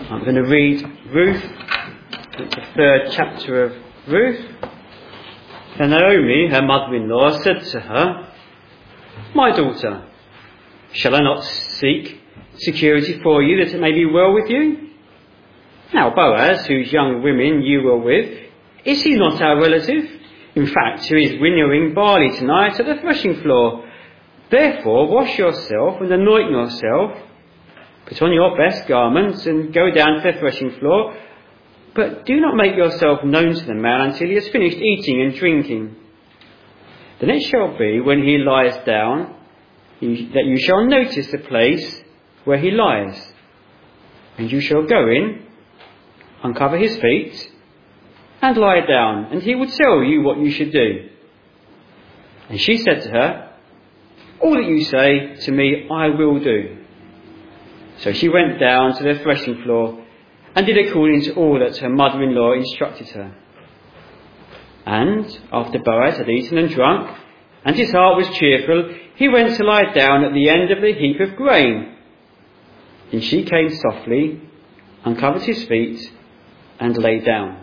I'm going to read Ruth, the 3rd chapter of Ruth. And Naomi, her mother-in-law, said to her, "My daughter, shall I not seek security for you, that it may be well with you? Now Boaz, whose young women you were with, is he not our relative? In fact, who is winnowing barley tonight at the threshing floor? Therefore wash yourself and anoint yourself, put on your best garments and go down to the threshing floor, but do not make yourself known to the man until he has finished eating and drinking. Then it shall be, when he lies down, that you shall notice the place where he lies, and you shall go in, uncover his feet, and lie down, and he will tell you what you should do." And she said to her, "All that you say to me I will do." So she went down to the threshing floor and did according to all that her mother-in-law instructed her. And after Boaz had eaten and drunk, and his heart was cheerful, he went to lie down at the end of the heap of grain. And she came softly, uncovered his feet, and lay down.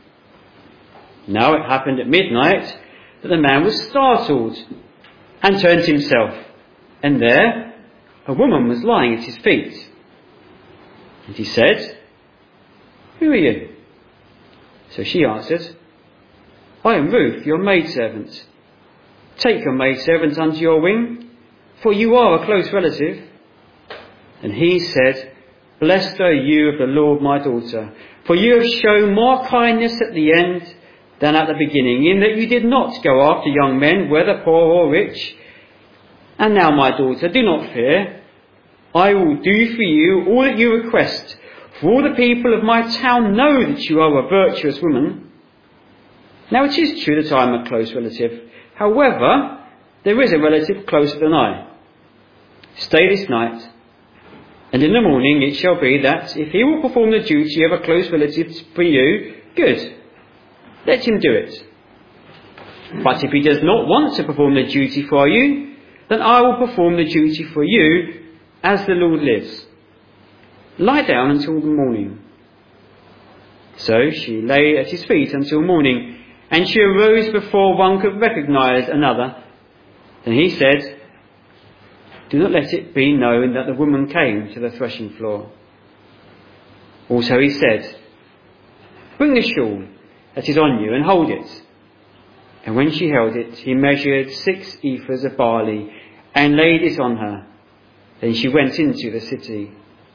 Now it happened at midnight that the man was startled and turned himself, and there a woman was lying at his feet. And he said, "Who are you?" So she answered, "I am Ruth, your maidservant. Take your maidservant under your wing, for you are a close relative." And he said, "Blessed are you of the Lord, my daughter, for you have shown more kindness at the end than at the beginning, in that you did not go after young men, whether poor or rich. And now, my daughter, do not fear. I will do for you all that you request, for all the people of my town know that you are a virtuous woman. Now it is true that I am a close relative. However, there is a relative closer than I. Stay this night, and in the morning it shall be that if he will perform the duty of a close relative for you, good, let him do it. But if he does not want to perform the duty for you, then I will perform the duty for you, as the Lord lives. Lie down until the morning." So she lay at his feet until morning, and she arose before one could recognize another. Then he said, "Do not let it be known that the woman came to the threshing floor." Also he said, "Bring the shawl that is on you and hold it." And when she held it, he measured 6 ephahs of barley and laid it on her. Then she went into the city.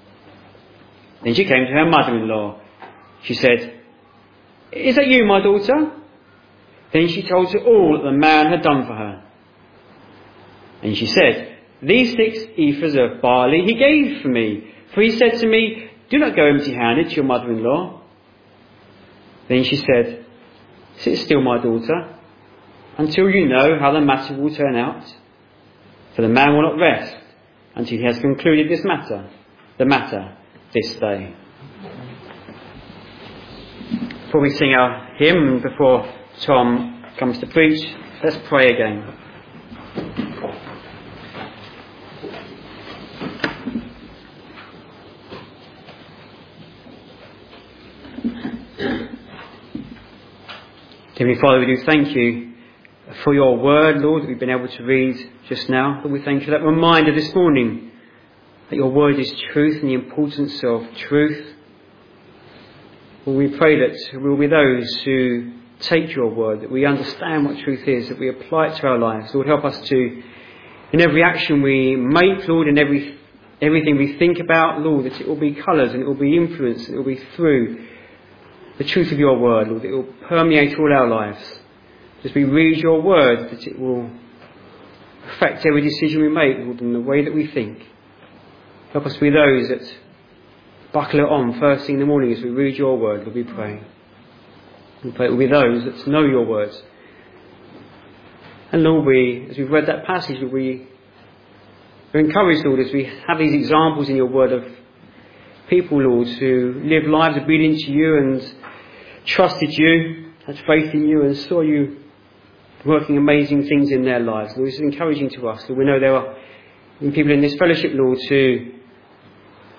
Then she came to her mother-in-law. She said, "Is that you, my daughter?" Then she told her all that the man had done for her. And she said, "These 6 ephahs of barley he gave for me, for he said to me, 'Do not go empty-handed to your mother-in-law.'" Then she said, "Sit still, my daughter, until you know how the matter will turn out. For the man will not rest until he has concluded the matter this day." Before we sing our hymn, before Tom comes to preach, let's pray again. Heavenly Father, we do thank you for your word, Lord, that we've been able to read just now. Lord, we thank you for that reminder this morning that your word is truth and the importance of truth. Lord, we pray that we'll be those who take your word, that we understand what truth is, that we apply it to our lives. Lord, help us to, in every action we make, Lord, in everything we think about, Lord, that it will be coloured and it will be influenced, and it will be through the truth of your word, Lord, that it will permeate all our lives. As we read your word, that it will affect every decision we make, Lord, in the way that we think. Help us be those that buckle it on first thing in the morning as we read your word, Lord, we pray. We pray it will be those that know your words. And Lord, as we've read that passage, we're encouraged, Lord, as we have these examples in your word of people, Lord, who live lives obedient to you and trusted you, had faith in you and saw you working amazing things in their lives. Lord, this is encouraging to us. Lord, we know there are people in this fellowship, Lord, who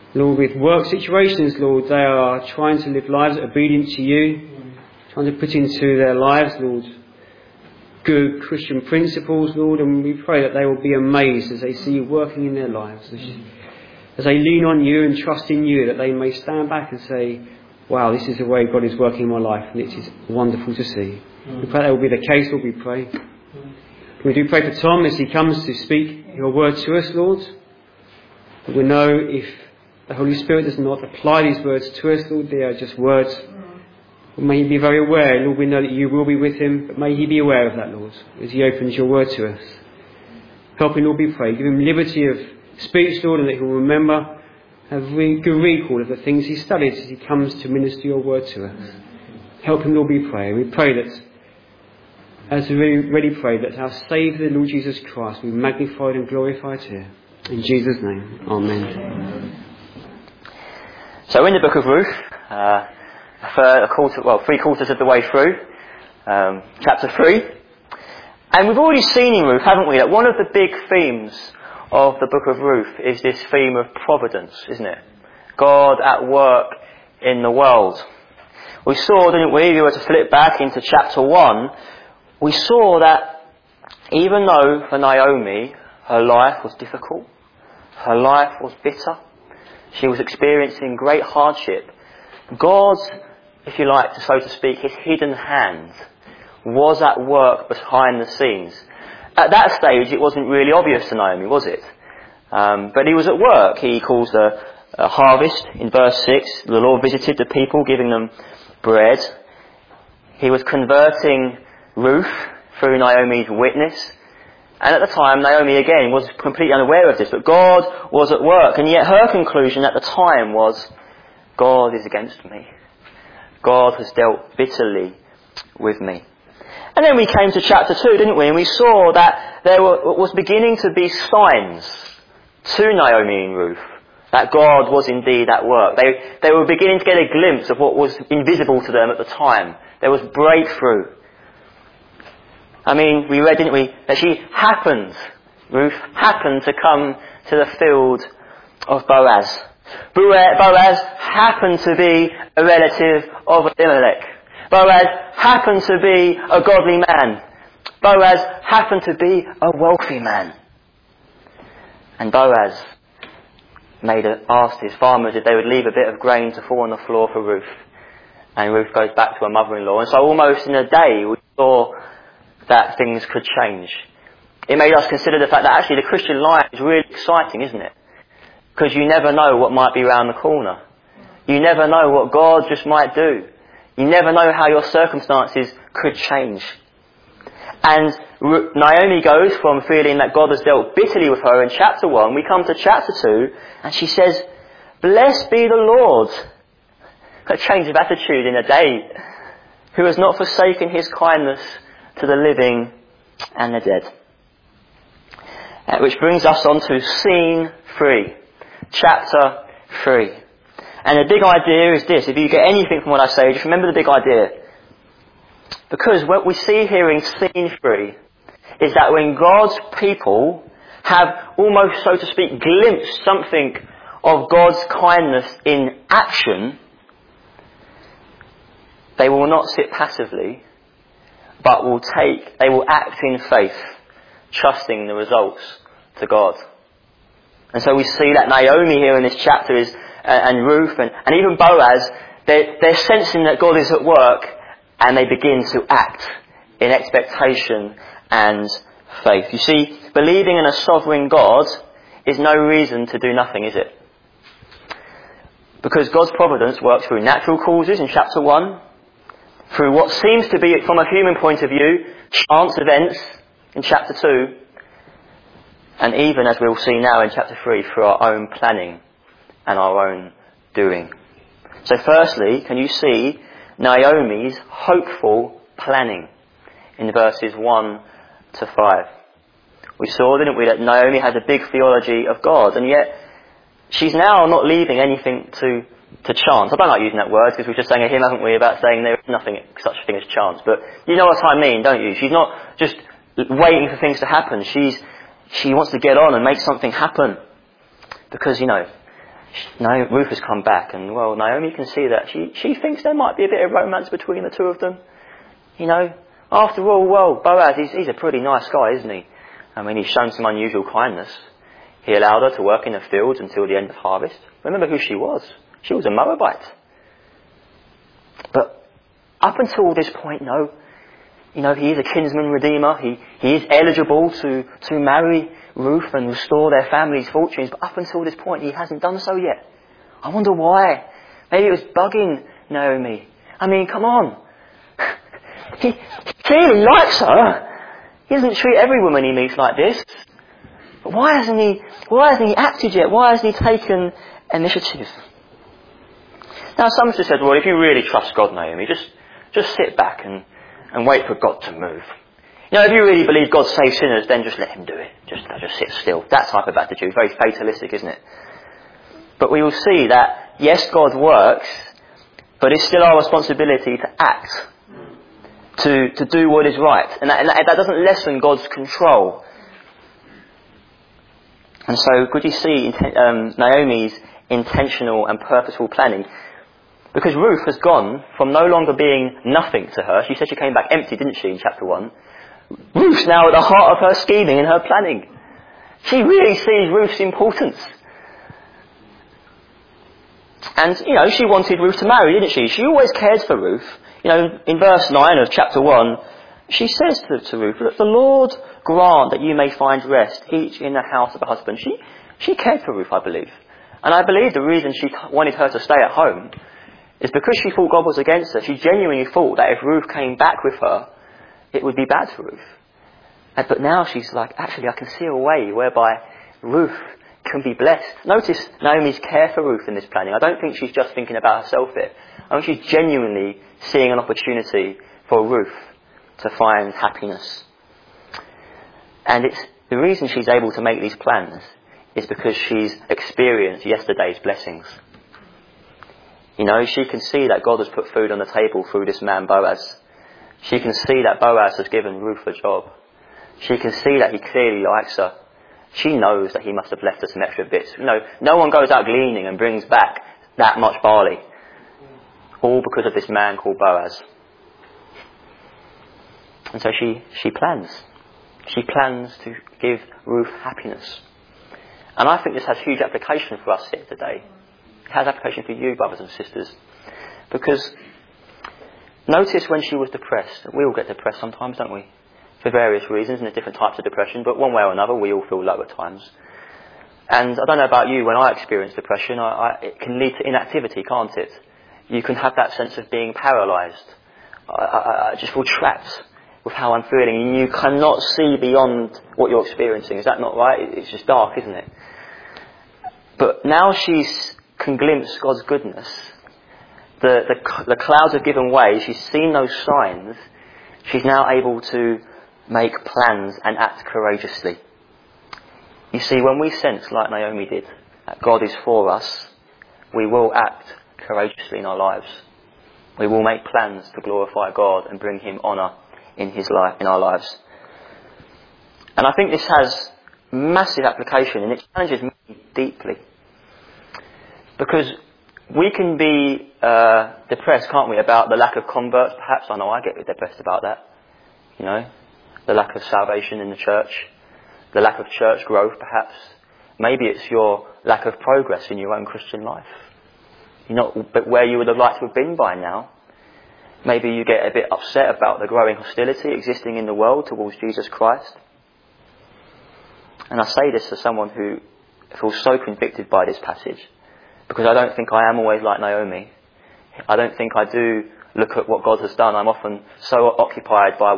Lord, with work situations, Lord, they are trying to live lives obedient to you, trying to put into their lives, Lord, good Christian principles, Lord, and we pray that they will be amazed as they see you working in their lives, as they lean on you and trust in you, that they may stand back and say, wow, this is the way God is working in my life, and it is wonderful to see. We pray that will be the case, Lord, we pray. We do pray for Tom as he comes to speak your word to us, Lord. That we know if the Holy Spirit does not apply these words to us, Lord, they are just words. May he be very aware, Lord, we know that you will be with him, but may he be aware of that, Lord, as he opens your word to us. Help him, Lord, we pray. Give him liberty of speech, Lord, and that he will remember, have good recall of the things he studied as he comes to minister your word to us. Help him, Lord, we pray. We pray that, as we already prayed, that our Saviour, the Lord Jesus Christ, be magnified and glorified here. In Jesus' name, amen. So in the book of Ruth, three quarters of the way through, chapter 3. And we've already seen in Ruth, haven't we, that one of the big themes of the book of Ruth is this theme of providence, isn't it? God at work in the world. We saw, didn't we, if you were to flip back into chapter 1, we saw that even though for Naomi her life was difficult, her life was bitter, she was experiencing great hardship, God, if you like, so to speak, his hidden hand was at work behind the scenes. At that stage, it wasn't really obvious to Naomi, was it? But he was at work. He calls a harvest in verse 6. The Lord visited the people, giving them bread. He was converting Ruth through Naomi's witness. And at the time, Naomi again was completely unaware of this, but God was at work. And yet her conclusion at the time was, God is against me. God has dealt bitterly with me. And then we came to chapter 2, didn't we? And we saw that there was beginning to be signs to Naomi and Ruth that God was indeed at work. They were beginning to get a glimpse of what was invisible to them at the time. There was breakthrough. I mean, we read, didn't we, that Ruth happened to come to the field of Boaz. Boaz happened to be a relative of Elimelech. Boaz happened to be a godly man. Boaz happened to be a wealthy man. And Boaz asked his farmers if they would leave a bit of grain to fall on the floor for Ruth. And Ruth goes back to her mother-in-law. And so almost in a day we saw that things could change. It made us consider the fact that actually the Christian life is really exciting, isn't it? Because you never know what might be around the corner. You never know what God just might do. You never know how your circumstances could change. And Naomi goes from feeling that God has dealt bitterly with her in chapter 1, we come to chapter 2, and she says, "Blessed be the Lord." A change of attitude in a day. Who has not forsaken his kindness to the living and the dead. Which brings us on to scene 3. Chapter 3. And the big idea is this. If you get anything from what I say, just remember the big idea. Because what we see here in scene 3 is that when God's people have almost, so to speak, glimpsed something of God's kindness in action, they will not sit passively, but they will act in faith, trusting the results to God. And so we see that Naomi here in this chapter and Ruth and even Boaz, they're sensing that God is at work, and they begin to act in expectation and faith. You see, believing in a sovereign God is no reason to do nothing, is it? Because God's providence works through natural causes in chapter 1, through what seems to be, from a human point of view, chance events in chapter 2, and even, as we'll see now in chapter 3, through our own planning and our own doing. So firstly, can you see Naomi's hopeful planning in verses 1 to 5? We saw, didn't we, that Naomi has a big theology of God, and yet she's now not leaving anything to chance. I don't like using that word because we've just sang a hymn, haven't we, about saying there is nothing such a thing as chance. But you know what I mean, don't you? She's not just waiting for things to happen. She wants to get on and make something happen. Because, Ruth has come back, and well, Naomi can see that she thinks there might be a bit of romance between the two of them. After all, well, Boaz, he's a pretty nice guy, isn't he? I mean, he's shown some unusual kindness. He allowed her to work in the fields until the end of harvest. Remember who she was. She was a Moabite. But up until this point, he is a kinsman redeemer. He is eligible to marry Ruth and restore their family's fortunes. But up until this point, he hasn't done so yet. I wonder why. Maybe it was bugging Naomi. I mean, come on. He clearly likes her. He doesn't treat every woman he meets like this. But why hasn't he acted yet? Why hasn't he taken initiative? Now, some have said, well, if you really trust God, Naomi, just sit back and wait for God to move. If you really believe God saves sinners, then just let him do it. Just sit still. That type of attitude. Very fatalistic, isn't it? But we will see that, yes, God works, but it's still our responsibility to act. To do what is right. And that doesn't lessen God's control. And so could you see Naomi's intentional and purposeful planning? Because Ruth has gone from no longer being nothing to her. She said she came back empty, didn't she, in chapter 1? Ruth's now at the heart of her scheming and her planning. She really sees Ruth's importance. And, she wanted Ruth to marry, didn't she? She always cared for Ruth. In verse 9 of chapter 1, she says to Ruth, "Look, the Lord grant that you may find rest, each in the house of a husband." She cared for Ruth, I believe. And I believe the reason she wanted her to stay at home is because she thought God was against her. She genuinely thought that if Ruth came back with her, it would be bad for Ruth. But now she's like, actually, I can see a way whereby Ruth can be blessed. Notice Naomi's care for Ruth in this planning. I don't think she's just thinking about herself here. I think she's genuinely seeing an opportunity for Ruth to find happiness. And it's the reason she's able to make these plans is because she's experienced yesterday's blessings. She can see that God has put food on the table through this man Boaz. She can see that Boaz has given Ruth a job. She can see that he clearly likes her. She knows that he must have left her some extra bits. No one goes out gleaning and brings back that much barley. All because of this man called Boaz. And so she plans. She plans to give Ruth happiness. And I think this has huge application for us here today. It has application for you, brothers and sisters. Because notice when she was depressed. We all get depressed sometimes, don't we? For various reasons and there's different types of depression. But one way or another, we all feel low at times. And I don't know about you, when I experience depression, it can lead to inactivity, can't it? You can have that sense of being paralysed. I just feel trapped with how I'm feeling. And you cannot see beyond what you're experiencing. Is that not right? It's just dark, isn't it? But now she can glimpse God's goodness. The clouds have given way. She's seen those signs. She's now able to make plans and act courageously. You see, when we sense, like Naomi did, that God is for us, we will act courageously in our lives. We will make plans to glorify God and bring him honour in our lives. And I think this has massive application and it challenges me deeply. Because we can be depressed, can't we, about the lack of converts perhaps. I know I get depressed about that. The lack of salvation in the church. The lack of church growth perhaps. Maybe it's your lack of progress in your own Christian life. But where you would have liked to have been by now. Maybe you get a bit upset about the growing hostility existing in the world towards Jesus Christ. And I say this as someone who feels so convicted by this passage. Because I don't think I am always like Naomi. I don't think I do look at what God has done. I'm often so occupied by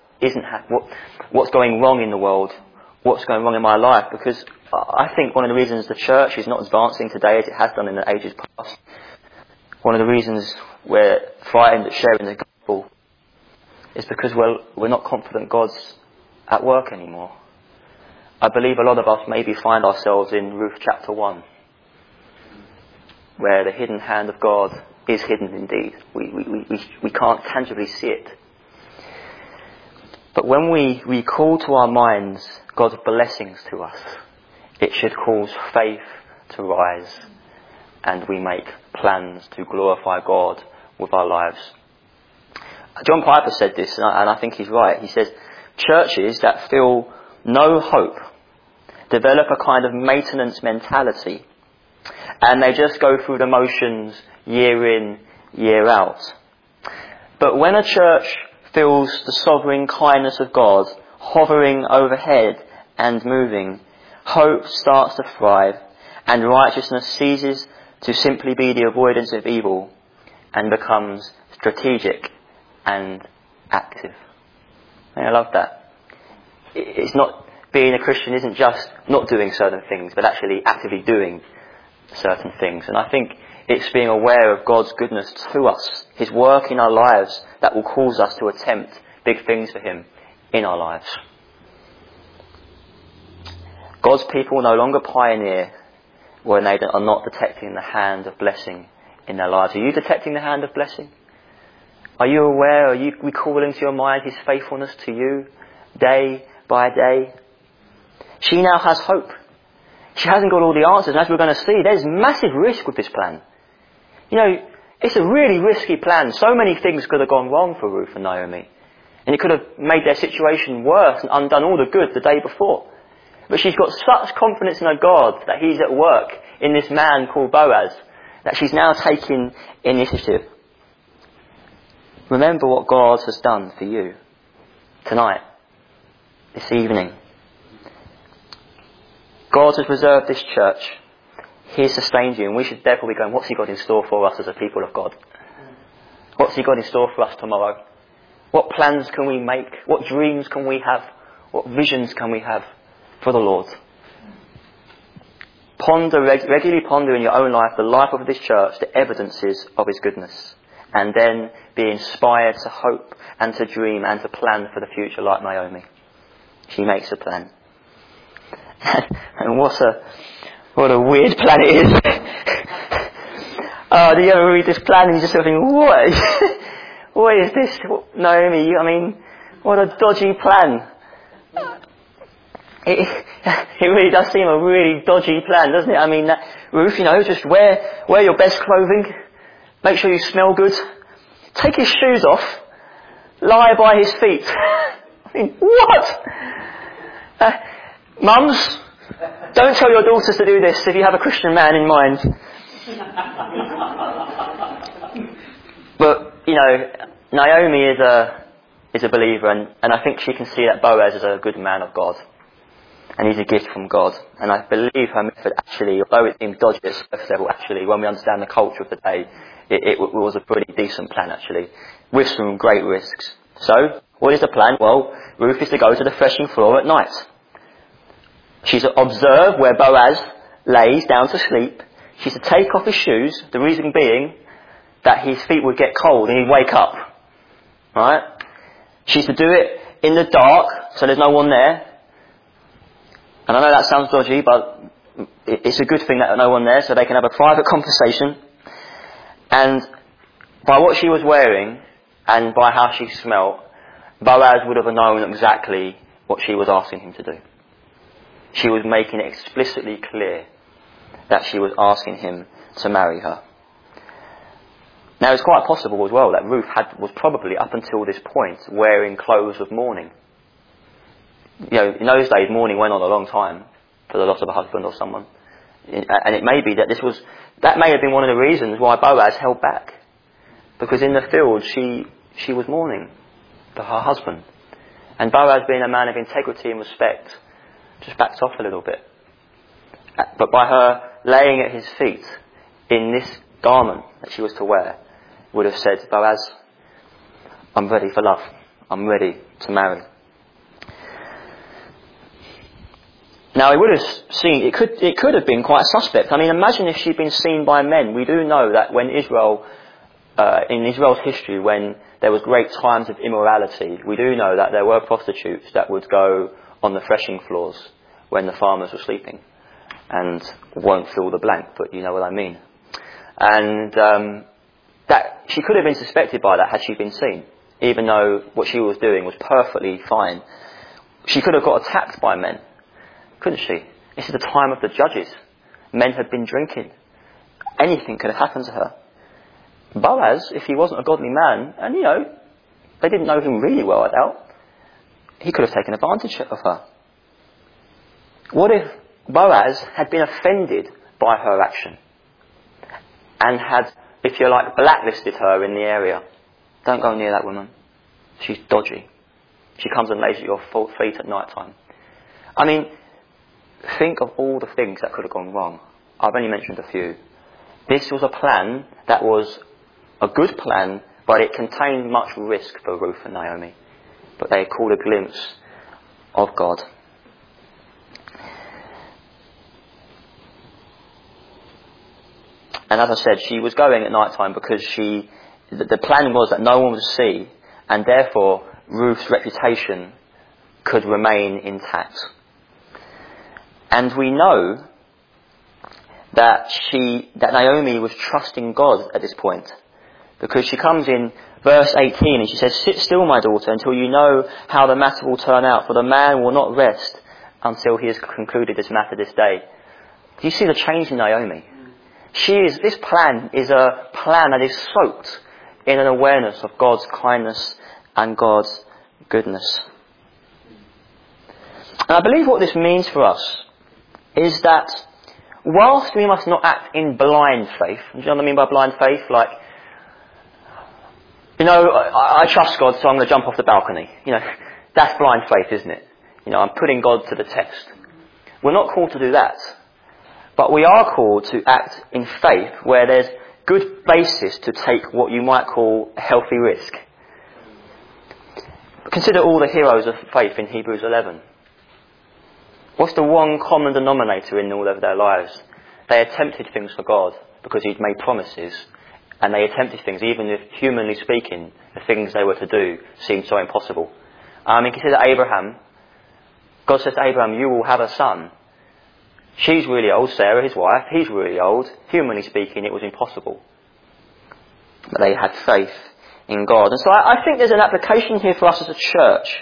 what's going wrong in the world, what's going wrong in my life. Because I think one of the reasons the church is not advancing today as it has done in the ages past, one of the reasons we're frightened at sharing the gospel is because we're not confident God's at work anymore. I believe a lot of us maybe find ourselves in Ruth chapter 1, where the hidden hand of God is hidden indeed. We can't tangibly see it. But when we recall to our minds God's blessings to us, it should cause faith to rise and we make plans to glorify God with our lives. John Piper said this, and I think he's right. He says, churches that feel no hope develop a kind of maintenance mentality, and they just go through the motions year in, year out. But when a church feels the sovereign kindness of God hovering overhead and moving, hope starts to thrive, and righteousness ceases to simply be the avoidance of evil and becomes strategic and active. And I love that. It's not, being a Christian isn't just not doing certain things, but actually actively doing certain things. And I think it's being aware of God's goodness to us, His work in our lives that will cause us to attempt big things for Him in our lives. God's people no longer pioneer when they are not detecting the hand of blessing in their lives. Are you detecting the hand of blessing? Are you aware? Are you recalling to your mind His faithfulness to you day by day? She now has hope. She hasn't got all the answers, and as we're going to see, there's massive risk with this plan. You know, it's a really risky plan. So many things could have gone wrong for Ruth and Naomi, and it could have made their situation worse and undone all the good the day before. But she's got such confidence in her God that He's at work in this man called Boaz, that she's now taking initiative. Remember what God has done for you tonight, this evening. God has preserved this church. He has sustained you, and we should therefore be going, what's He got in store for us as a people of God? What's He got in store for us tomorrow? What plans can we make? What dreams can we have? What visions can we have for the Lord? Regularly ponder in your own life the life of this church, the evidences of His goodness, and then be inspired to hope and to dream and to plan for the future like Naomi. She makes a plan. And what a weird plan it is. Do you ever read this plan and you just sort of think, what is this, Naomi? I mean, what a dodgy plan. It really does seem a really dodgy plan, doesn't it? I mean, Ruth, just wear your best clothing, make sure you smell good, take his shoes off, lie by his feet. I mean, what? Mums, don't tell your daughters to do this if you have a Christian man in mind. But, Naomi is a believer, and I think she can see that Boaz is a good man of God. And he's a gift from God. And I believe her method actually, although it seems dodgy at surface level, actually, when we understand the culture of the day, it was a pretty decent plan actually, with some great risks. So, what is the plan? Well, Ruth is to go to the threshing floor at night. She's to observe where Boaz lays down to sleep. She's to take off his shoes, the reason being that his feet would get cold and he'd wake up. Right? She's to do it in the dark, so there's no one there. And I know that sounds dodgy, but it's a good thing that there's no one there, so they can have a private conversation. And by what she was wearing, and by how she smelt, Boaz would have known exactly what she was asking him to do. She was making it explicitly clear that she was asking him to marry her. Now it's quite possible as well that Ruth was probably up until this point wearing clothes of mourning. In those days mourning went on a long time for the loss of a husband or someone. And it may be that that may have been one of the reasons why Boaz held back. Because in the field she was mourning for her husband. And Boaz, being a man of integrity and respect, just backed off a little bit. But by her laying at his feet in this garment that she was to wear, would have said, Boaz, I'm ready for love. I'm ready to marry. Now, it would have seen, it could have been quite suspect. I mean, imagine if she'd been seen by men. We do know that when in Israel's history, when there was great times of immorality, we do know that there were prostitutes that would go on the threshing floors when the farmers were sleeping. And won't fill the blank, but you know what I mean. And that she could have been suspected by that had she been seen, even though what she was doing was perfectly fine. She could have got attacked by men, couldn't she? This is the time of the judges. Men had been drinking. anything could have happened to her. Boaz, if he wasn't a godly man, and they didn't know him really well, I doubt, he could have taken advantage of her. What if Boaz had been offended by her action and had, if you like, blacklisted her in the area? Don't go near that woman. She's dodgy. She comes and lays at your feet at night time. I mean, think of all the things that could have gone wrong. I've only mentioned a few. This was a plan that was a good plan, but it contained much risk for Ruth and Naomi. But they caught a glimpse of God. And as I said, she was going at night time because the plan was that no one would see, and therefore Ruth's reputation could remain intact. And we know that Naomi was trusting God at this point, because she comes in verse 18 and she says, "Sit still, my daughter, until you know how the matter will turn out, for the man will not rest until he has concluded this matter this day." Do you see the change in Naomi? This plan is a plan that is soaked in an awareness of God's kindness and God's goodness. And I believe what this means for us is that whilst we must not act in blind faith, do you know what I mean by blind faith? Like, I trust God, so I'm going to jump off the balcony. That's blind faith, isn't it? I'm putting God to the test. We're not called to do that. But we are called to act in faith where there's good basis to take what you might call a healthy risk. Consider all the heroes of faith in Hebrews 11. What's the one common denominator in all of their lives? They attempted things for God because He'd made promises, and they attempted things even if, humanly speaking, the things they were to do seemed so impossible. Consider Abraham. God says to Abraham, "You will have a son." She's really old, Sarah, his wife. He's really old. Humanly speaking, it was impossible. But they had faith in God. And so I think there's an application here for us as a church,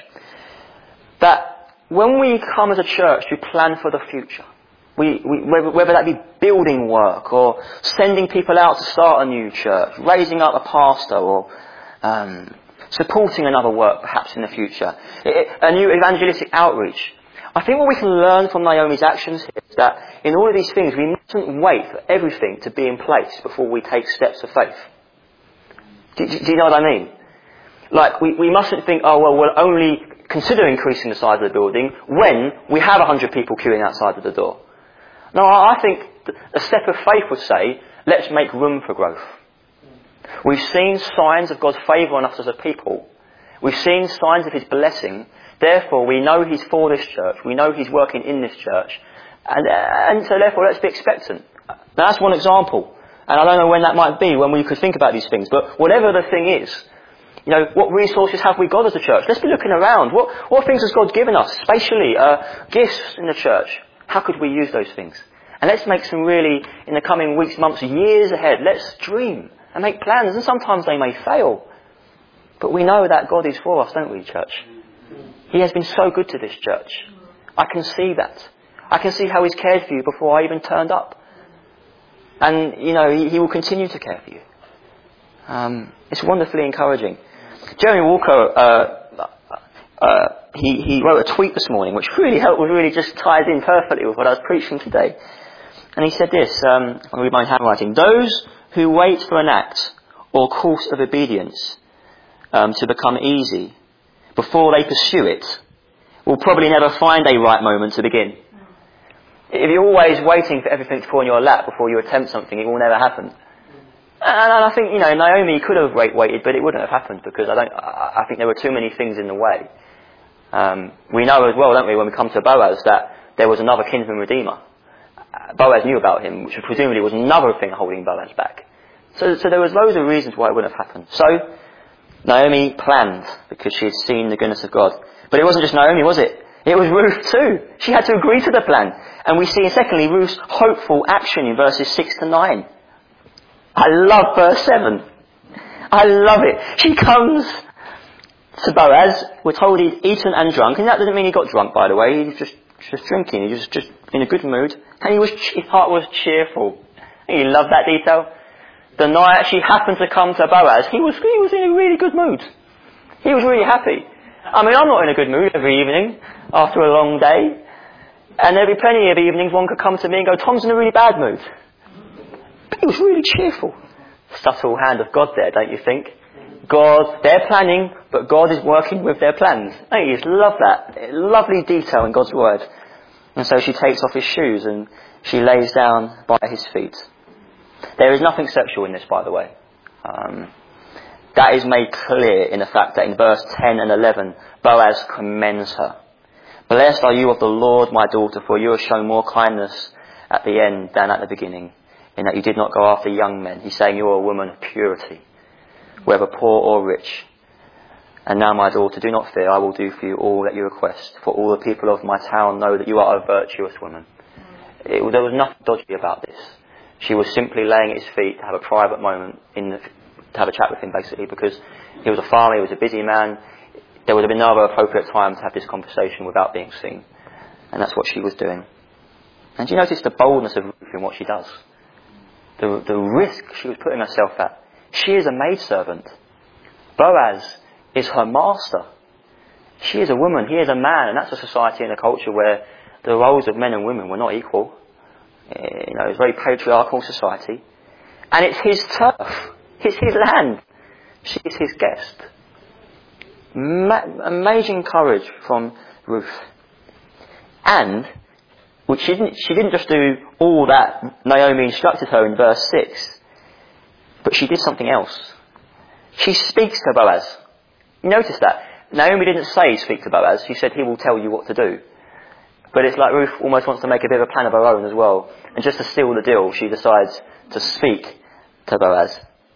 that when we come as a church to plan for the future, whether that be building work or sending people out to start a new church, raising up a pastor, or supporting another work perhaps in the future, a new evangelistic outreach, I think what we can learn from Naomi's actions here is that in all of these things we mustn't wait for everything to be in place before we take steps of faith. Do you know what I mean? Like, we mustn't think, we'll only consider increasing the size of the building when we have 100 people queuing outside of the door. No, I think a step of faith would say, let's make room for growth. We've seen signs of God's favour on us as a people. We've seen signs of His blessing. Therefore, we know He's for this church. We know He's working in this church. And so therefore, let's be expectant. Now, that's one example. And I don't know when that might be, when we could think about these things. But whatever the thing is, what resources have we got as a church? Let's be looking around. What things has God given us, spatially, gifts in the church? How could we use those things? And let's make some really, in the coming weeks, months, years ahead, let's dream and make plans. And sometimes they may fail. But we know that God is for us, don't we, church? He has been so good to this church. I can see that. I can see how He's cared for you before I even turned up. And, He will continue to care for you. It's wonderfully encouraging. Jeremy Walker, he wrote a tweet this morning which really just ties in perfectly with what I was preaching today. And he said this, I'll read my handwriting: "Those who wait for an act or course of obedience to become easy before they pursue it will probably never find a right moment to begin." If you're always waiting for everything to fall in your lap before you attempt something, it will never happen. And I think, Naomi could have waited, but it wouldn't have happened because I think there were too many things in the way. We know as well, don't we, when we come to Boaz, that there was another kinsman redeemer. Boaz knew about him, which presumably was another thing holding Boaz back. So there was loads of reasons why it wouldn't have happened. So Naomi planned because she had seen the goodness of God. But it wasn't just Naomi, was it? It was Ruth too. She had to agree to the plan. And we see, secondly, Ruth's hopeful action in verses 6 to 9. I love verse 7. I love it. She comes to Boaz. We're told he'd eaten and drunk. And that doesn't mean he got drunk, by the way. He was just drinking. He was just in a good mood. And his heart was cheerful. You love that detail. The night she happened to come to Boaz, he was in a really good mood. He was really happy. I mean, I'm not in a good mood every evening after a long day. And there'd be plenty of evenings one could come to me and go, Tom's in a really bad mood. But he was really cheerful. Subtle hand of God there, don't you think? God, they're planning, but God is working with their plans. I just love that. Lovely detail in God's word. And so she takes off his shoes and she lays down by his feet. There is nothing sexual in this, by the way. That is made clear in the fact that in verse 10 and 11, Boaz commends her. Blessed are you of the Lord, my daughter, for you have shown more kindness at the end than at the beginning, in that you did not go after young men. He's saying you're a woman of purity, whether poor or rich. And now, my daughter, do not fear, I will do for you all that you request, for all the people of my town know that you are a virtuous woman. There was nothing dodgy about this. She was simply laying at his feet to have a private moment, to have a chat with him, basically, because he was a farmer, he was a busy man. There would have been no other appropriate time to have this conversation without being seen. And that's what she was doing. And do you notice the boldness of Ruth in what she does? The risk she was putting herself at. She is a maidservant. Boaz is her master. She is a woman, he is a man, and that's a society and a culture where the roles of men and women were not equal. It's a very patriarchal society. And it's his turf. It's his land. She is his guest. Amazing courage from Ruth. And which she didn't just do all that Naomi instructed her in verse 6, but she did something else. She speaks to Boaz. You notice that? Naomi didn't say speak to Boaz. She said he will tell you what to do. But it's like Ruth almost wants to make a bit of a plan of her own as well. And just to seal the deal, she decides to speak to Boaz.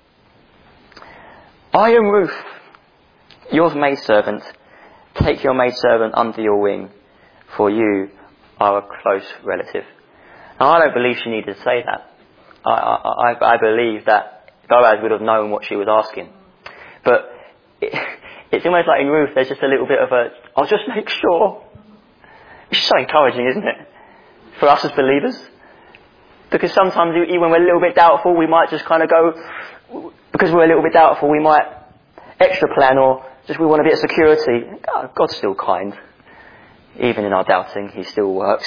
I am Ruth, your maidservant. Take your maidservant under your wing, for you are a close relative. Now, I don't believe she needed to say that. I believe that Boaz would have known what she was asking. But it's almost like in Ruth, there's just a little bit of I'll just make sure. It's so encouraging, isn't it? For us as believers. Because sometimes even when we're a little bit doubtful, we might just kind of go, because we're a little bit doubtful, we might extra plan or just we want a bit of security. God's still kind. Even in our doubting, he still works.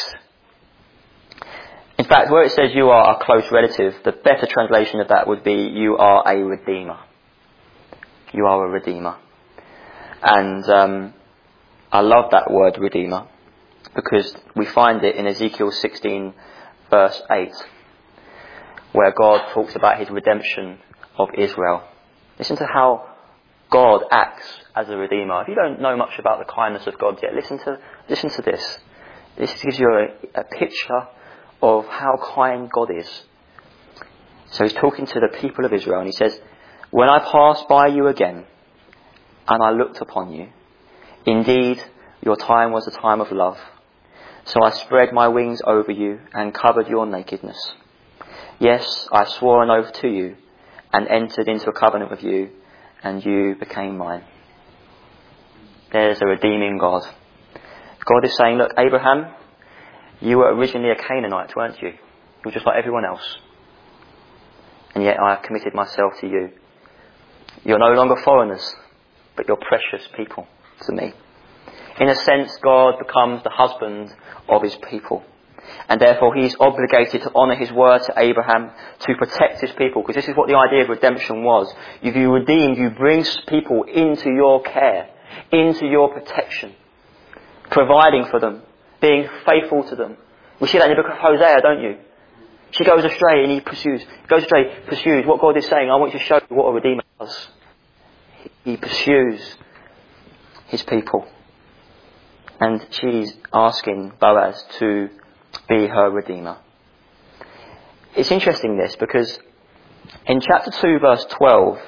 In fact, where it says you are a close relative, the better translation of that would be you are a redeemer. You are a redeemer. And I love that word redeemer because we find it in Ezekiel 16 verse 8 where God talks about his redemption of Israel. Listen to how God acts as a redeemer. If you don't know much about the kindness of God yet, listen to this. This gives you a picture of how kind God is. So he's talking to the people of Israel and he says, when I passed by you again and I looked upon you, indeed your time was a time of love. So I spread my wings over you and covered your nakedness. Yes, I swore an oath to you and entered into a covenant with you, and you became mine. There's a redeeming God. God is saying, look, Abraham, you were originally a Canaanite, weren't you? You were just like everyone else. And yet I have committed myself to you. You're no longer foreigners, but you're precious people to me. In a sense, God becomes the husband of his people. And therefore he is obligated to honour his word to Abraham, to protect his people. Because this is what the idea of redemption was. If you redeem, you bring people into your care, into your protection. Providing for them, being faithful to them. We see that in the book of Hosea, don't you? She goes astray and he pursues. What God is saying, I want you to show you what a redeemer does. He pursues his people. And she's asking Boaz to be her redeemer. It's interesting this because in chapter 2 verse 12,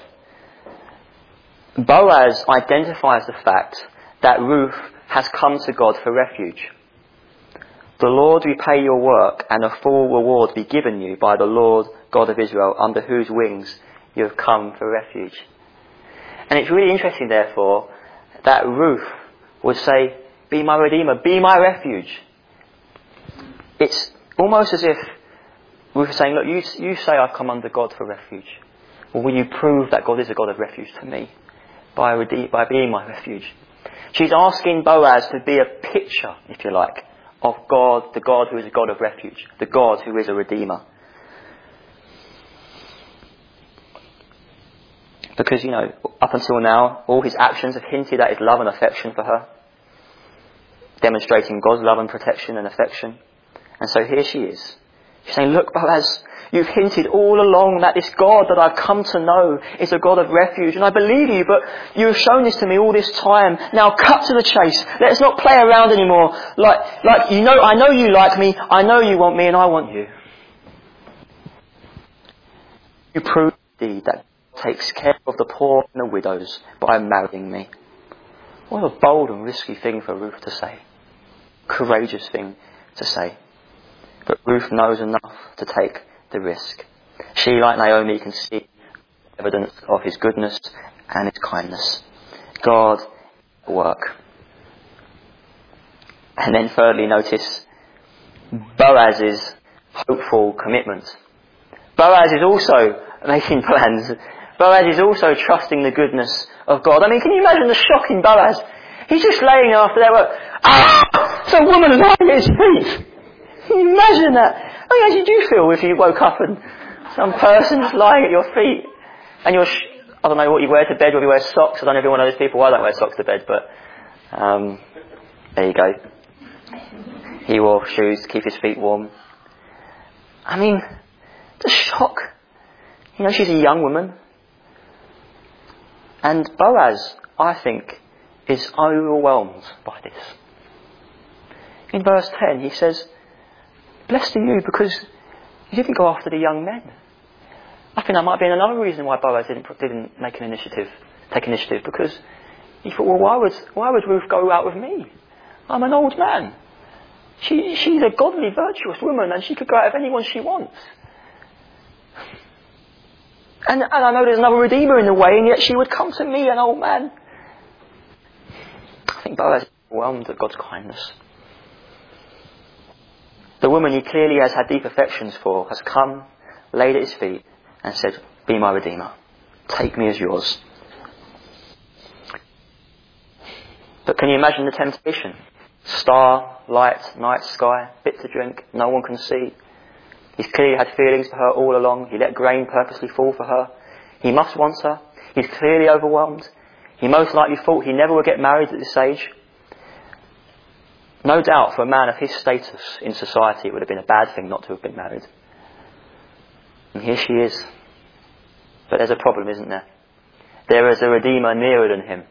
Boaz identifies the fact that Ruth has come to God for refuge. The Lord repay your work and a full reward be given you by the Lord God of Israel, under whose wings you have come for refuge. And it's really interesting therefore that Ruth would say, be my redeemer, be my refuge. It's almost as if Ruth is saying, look, you say I've come under God for refuge. Well, will you prove that God is a God of refuge to me by being my refuge? She's asking Boaz to be a picture, if you like, of God, the God who is a God of refuge, the God who is a redeemer. Because, up until now, all his actions have hinted at his love and affection for her, demonstrating God's love and protection and affection. And so here she is. She's saying, look, Boaz, you've hinted all along that this God that I've come to know is a God of refuge. And I believe you, but you have shown this to me all this time. Now cut to the chase. Let's not play around anymore. I know you like me. I know you want me, and I want you. You prove indeed that God takes care of the poor and the widows by marrying me. What a bold and risky thing for Ruth to say. Courageous thing to say. But Ruth knows enough to take the risk. She, like Naomi, can see evidence of his goodness and his kindness. God at work. And then thirdly, notice Boaz's hopeful commitment. Boaz is also making plans. Boaz is also trusting the goodness of God. I mean, can you imagine the shock in Boaz? He's just laying after their work. It's a woman lying at his feet. Can you imagine that? I mean, how did you feel if you woke up and some person's lying at your feet and you're, I don't know what you wear to bed, whether you wear socks. I don't know if you're one of those people. I don't wear socks to bed, but there you go. He wore shoes to keep his feet warm. I mean, the shock. She's a young woman. And Boaz, I think, is overwhelmed by this. In verse 10, he says, blessed are you because you didn't go after the young men. I think that might be another reason why Boaz didn't take initiative, because he thought, well, why would Ruth go out with me? I'm an old man. She's a godly, virtuous woman, and she could go out with anyone she wants. And I know there's another redeemer in the way, and yet she would come to me, an old man. I think Boaz is overwhelmed at God's kindness. The woman he clearly has had deep affections for has come, laid at his feet, and said, be my redeemer. Take me as yours. But can you imagine the temptation? Star, light, night sky, bit to drink, no one can see. He's clearly had feelings for her all along. He let grain purposely fall for her. He must want her. He's clearly overwhelmed. He most likely thought he never would get married at this age. No doubt for a man of his status in society it would have been a bad thing not to have been married. And here she is. But there's a problem, isn't there? There is a redeemer nearer than him.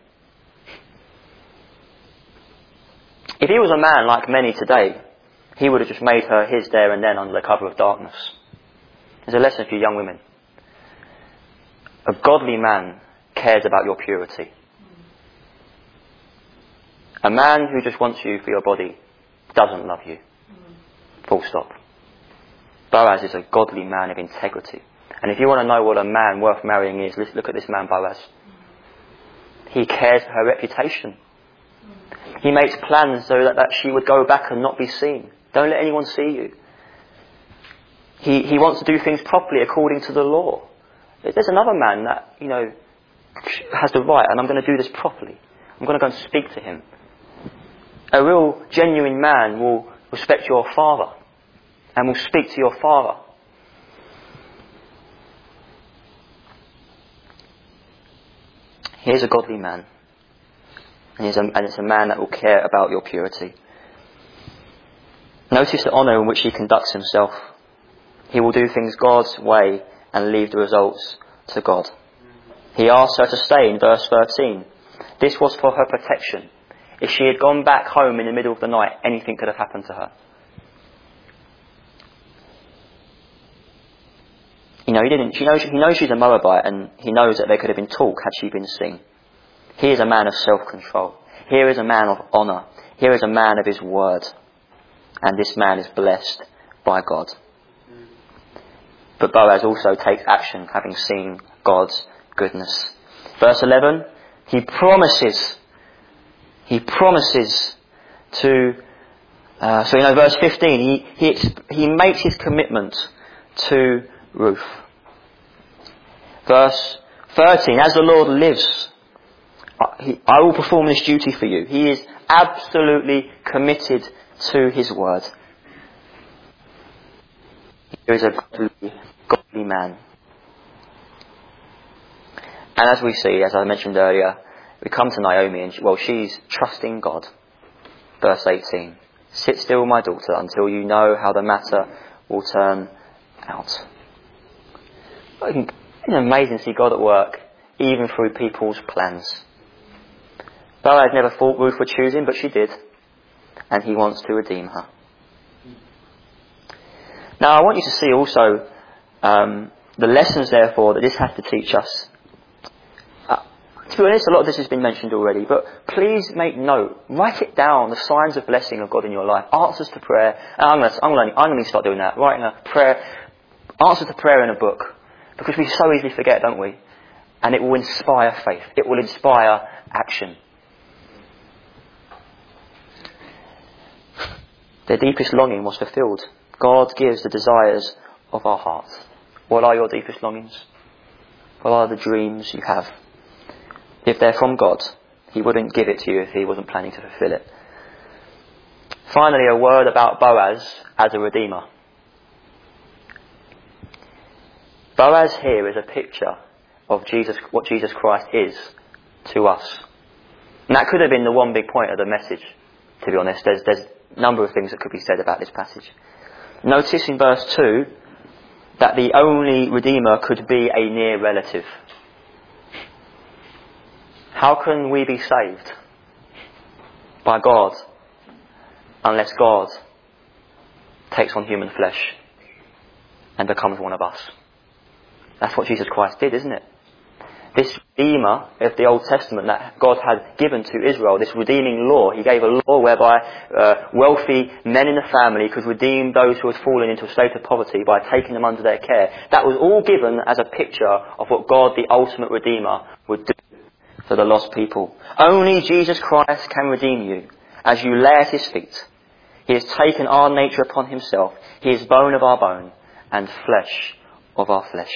If he was a man like many today, he would have just made her his there and then under the cover of darkness. There's a lesson for you young women. A godly man cares about your purity. A man who just wants you for your body doesn't love you. Full stop. Boaz is a godly man of integrity. And if you want to know what a man worth marrying is, look at this man Boaz. He cares for her reputation. He makes plans so that she would go back and not be seen. Don't let anyone see you. He wants to do things properly according to the law. There's another man that, has the right, and I'm going to do this properly. I'm going to go and speak to him. A real, genuine man will respect your father and will speak to your father. Here's a godly man. And it's a man that will care about your purity. Notice the honour in which he conducts himself. He will do things God's way and leave the results to God. He asks her to stay in verse 13. This was for her protection. If she had gone back home in the middle of the night, anything could have happened to her. He knows she's a Moabite, and he knows that there could have been talk had she been seen. He is a man of self-control. Here is a man of honour. Here is a man of his word. And this man is blessed by God. But Boaz also takes action, having seen God's goodness. Verse 11, he promises to, verse 15, he makes his commitment to Ruth. Verse 13, as the Lord lives, I will perform this duty for you. He is absolutely committed to his word. He is a godly man. And as we see, as I mentioned earlier, we come to Naomi and she's trusting God. Verse 18, sit still, my daughter, until you know how the matter will turn out. It's amazing to see God at work, even through people's plans. Boaz never thought Ruth would choose him, but she did. And he wants to redeem her. Now I want you to see also the lessons, therefore, that this has to teach us. To be honest, a lot of this has been mentioned already, but please make note. Write it down, the signs of blessing of God in your life. Answers to prayer. And I'm going to start doing that. Writing a prayer, answers to prayer in a book. Because we so easily forget, don't we? And it will inspire faith. It will inspire action. Their deepest longing was fulfilled. God gives the desires of our hearts. What are your deepest longings? What are the dreams you have? If they're from God, he wouldn't give it to you if he wasn't planning to fulfill it. Finally, a word about Boaz as a redeemer. Boaz here is a picture of Jesus, what Jesus Christ is to us. And that could have been the one big point of the message, to be honest. There's a number of things that could be said about this passage. Notice in verse 2 that the only redeemer could be a near relative. How can we be saved by God unless God takes on human flesh and becomes one of us? That's what Jesus Christ did, isn't it? This redeemer of the Old Testament that God had given to Israel, this redeeming law, he gave a law whereby wealthy men in the family could redeem those who had fallen into a state of poverty by taking them under their care. That was all given as a picture of what God, the ultimate redeemer, would do for the lost people. Only Jesus Christ can redeem you as you lay at his feet. He has taken our nature upon himself. He is bone of our bone and flesh of our flesh.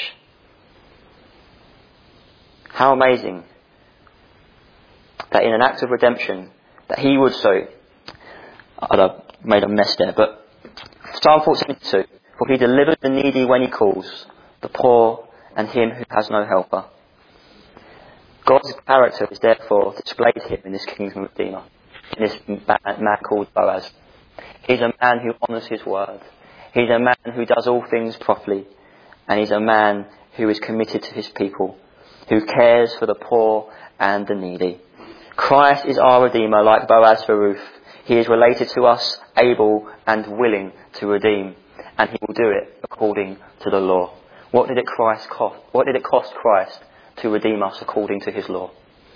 How amazing that in an act of redemption that he would so... I made a mess there, but Psalm 472, for he delivers the needy when he calls, the poor and him who has no helper. God's character is therefore displayed here in this kingdom redeemer, in this man called Boaz. He's a man who honours his word. He's a man who does all things properly. And he's a man who is committed to his people, who cares for the poor and the needy. Christ is our Redeemer, like Boaz for Ruth. He is related to us, able and willing to redeem, and he will do it according to the law. What did it cost Christ to redeem us according to his law?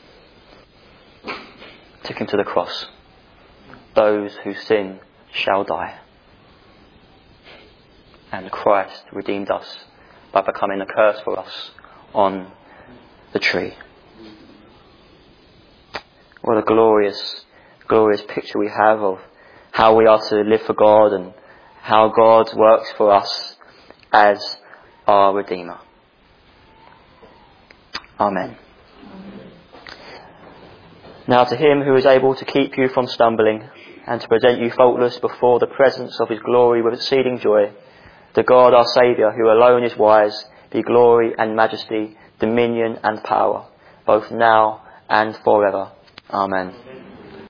Took him to the cross. Those who sin shall die. And Christ redeemed us by becoming a curse for us on the tree. What a glorious, glorious picture we have of how we are to live for God and how God works for us as our Redeemer. Amen. Now to him who is able to keep you from stumbling and to present you faultless before the presence of his glory with exceeding joy, to God our Saviour, who alone is wise, be glory and majesty, dominion and power, both now and forever. Amen.